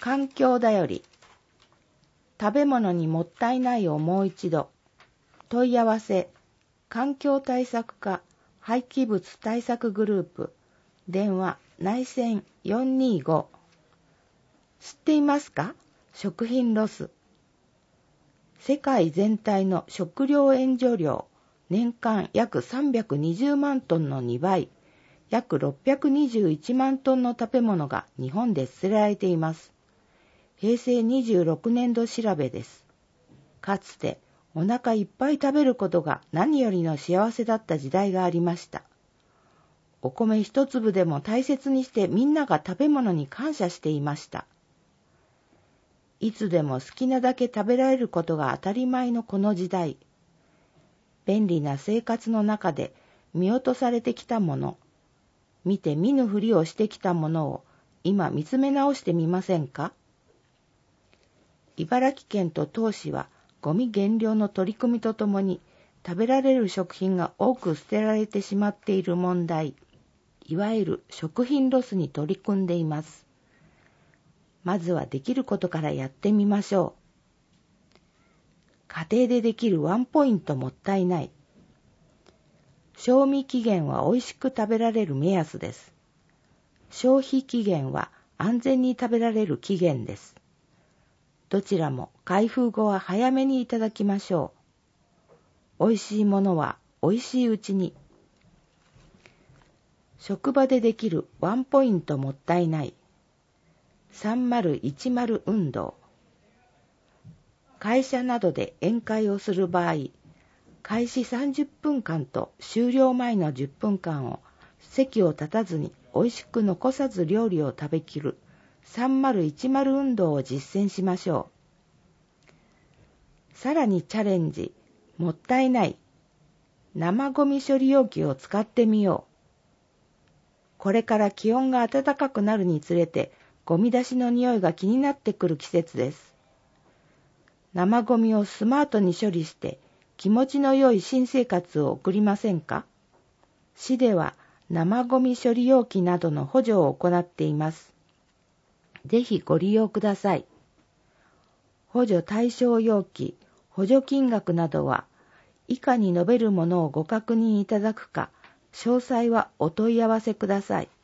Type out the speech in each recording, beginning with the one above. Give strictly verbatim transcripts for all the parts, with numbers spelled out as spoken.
環境だより。食べ物にもったいないをもう一度。問い合わせ、環境対策課廃棄物対策グループ、電話内線よんにーご。知っていますか？食品ロス。世界全体の食料援助量、年間約さんびゃくにじゅうまんトンのにばい、約ろっぴゃくにじゅういちまんトンの食べ物が日本で捨てられています。へいせいにじゅうろくねんど調べです。かつてお腹いっぱい食べることが何よりの幸せだった時代がありました。お米一粒でも大切にしてみんなが食べ物に感謝していました。いつでも好きなだけ食べられることが当たり前のこの時代。便利な生活の中で見落とされてきたもの、見て見ぬふりをしてきたものを今見つめ直してみませんか？茨城県と当市はゴミ減量の取り組みとともに食べられる食品が多く捨てられてしまっている問題、いわゆる食品ロスに取り組んでいます。まずはできることからやってみましょう。家庭でできるワンポイントもったいない。賞味期限は美味しく食べられる目安です。消費期限は安全に食べられる期限です。どちらも開封後は早めにいただきましょう。美味しいものは美味しいうちに。職場でできるワンポイントもったいない。さんまるいちまる運動。会社などで宴会をする場合、開始さんじゅっぷんかんと終了前のじゅっぷんかんを席を立たずに美味しく残さず料理を食べきるさんまるいちまる運動を実践しましょう。さらにチャレンジ、もったいない。生ゴミ処理容器を使ってみよう。これから気温が暖かくなるにつれてゴミ出しの匂いが気になってくる季節です。生ゴミをスマートに処理して気持ちの良い新生活を送りませんか？市では生ゴミ処理容器などの補助を行っています。ぜひご利用ください。補助対象容器、補助金額などは以下に述べるものをご確認いただくか、詳細はお問い合わせください。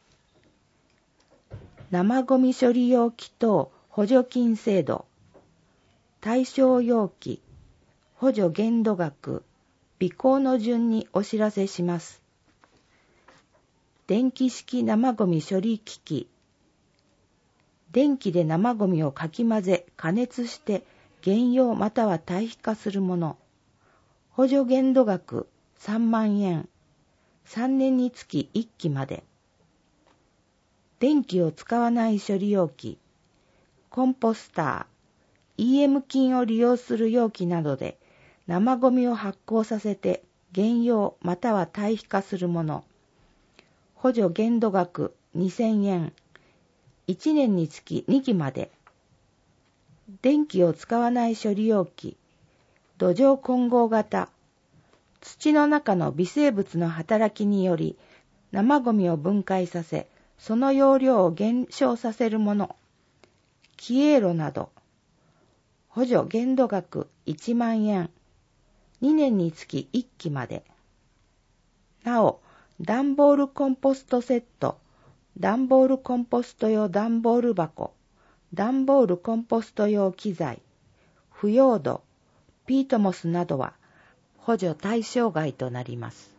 生ゴミ処理容器等補助金制度、対象容器、補助限度額、備考の順にお知らせします。電気式生ゴミ処理機器、電気で生ゴミをかき混ぜ、加熱して減用または堆肥化するもの。補助限度額さんまんえん。さんねんにつきいっきまで。電気を使わない処理容器、コンポスター、イーエム 菌を利用する容器などで生ゴミを発酵させて減用または堆肥化するもの。補助限度額にせんえん。いちねんにつきにきまで。電気を使わない処理容器、土壌混合型、土の中の微生物の働きにより生ゴミを分解させ、その容量を減少させるもの、気営炉など。補助限度額いちまんえん。にねんにつきいっきまで。なお、段ボールコンポストセット、段ボールコンポスト用段ボール箱、段ボールコンポスト用機材、腐葉土、ピートモスなどは補助対象外となります。